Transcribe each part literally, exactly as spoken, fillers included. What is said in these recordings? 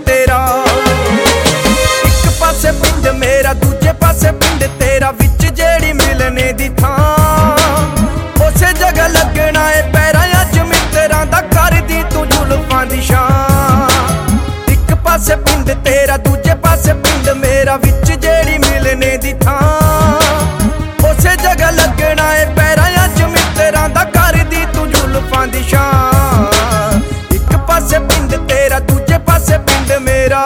तेरा। एक पासे पिंड मेरा दूजे पासे पिंड तेरा, विच जेड़ी मिलने दी थां उसे जगह लगना है पैरां अज मित्तरां दा, कर दी तू जुल्फां दी शान। एक पासे पिंड तेरा दूजे पासे पिंड मेरा, विच जेड़ी मिलने दी थां उसे जगह लगना है पैरां अज मित्तरां दा, कर दी तू जुल्फां दी शान। एक पासे पिंड तेरा दूजे पासे पिंड मेरा।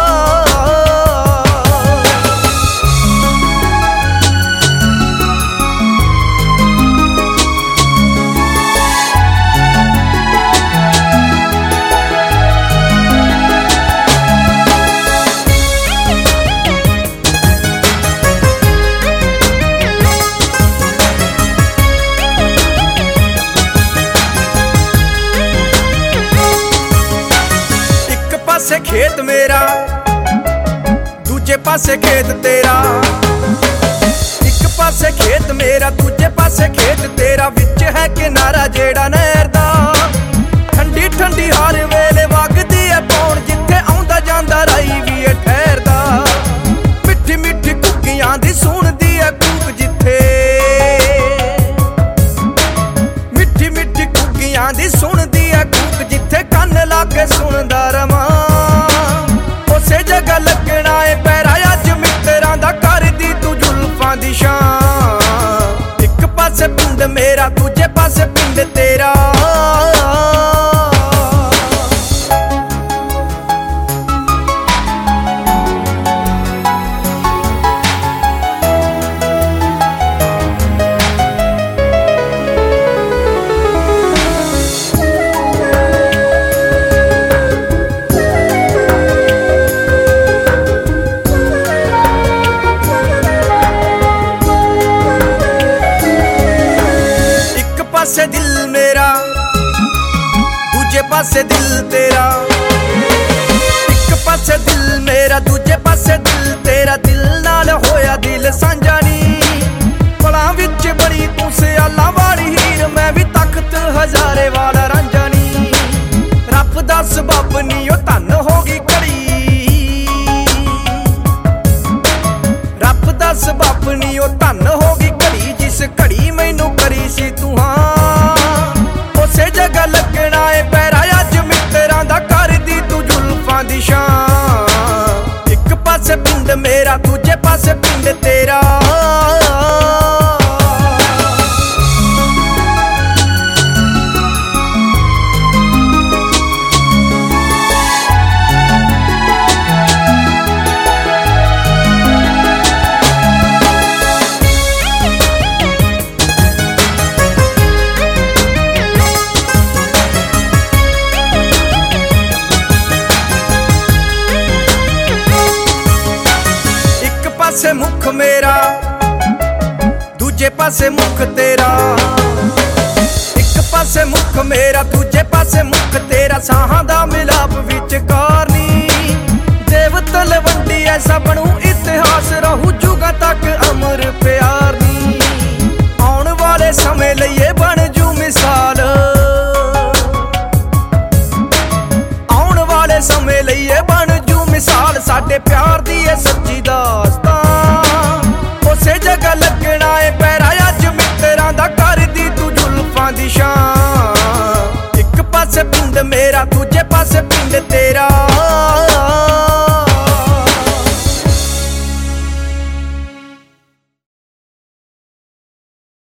पासे खेत मेरा दूजे पासे खेत तेरा। एक पासे खेत मेरा दूजे पासे खेत तेरा, विच है किनारा जेड़ा नहर दा। ठंडी ठंडी हर वेले वगदी है पौन, जिथे आउंदा जांदा राही भी है ठहरदा। मिठी मिठी कुक्कियां दी सुणदी है कूक जिथे, मिठी मिठी कुक्कियां दी सुणदी है कूक जिथे, कन्न ला के सुणदा रवां उसे जगह लगना है पैरा अज मित्तरां दा, कर दी तू जुल्फां दी शान। एक पासे पिंड मेरा दूजे पासे पिंड तेरा। पासे दिल मेरा दूजे पासे दिल तेरा। एक पासे दिल मेरा दूजे पासे दिल तेरा, दिल नाल होया दिल सांझा नी। पलां विच बड़ी तू सियालां वाली हीर, मैं भी तख्त हजारे वाला रांझा नी। रब दा सबब नी ओ धन हो गई घड़ी, रब दा सबब नी ओ धन हो गई घड़ी, जिस घड़ी मैनू करी सी तू हां उसे जगह लगना है पैरा अज मित्तरां दा, कर दी तू जुल्फां दी शान। एक पासे पिंड मेरा दूजे पासे पिंड तेरा। पासे मुख मेरा दूजे पासे मुख तेरा। एक पासे मुख मेरा दूजे पासे मुख तेरा, साहां दा मिलाप विच कारनी। देव तलवंडी ऐसा बनू इतिहास, रहू जुगां तक अमर प्यार नी। आउण वाले समय लईए बन जू मिसाल, आउण वाले समय लईए बन जू मिसाल, साडे प्यार दी है सच्ची दास्तां। उसे जगह लगना है पैरा अज मित्तरां दा, कर दी तू जुल्फां दी शान। एक पासे पिंड मेरा दूजे पासे पिंड तेरा।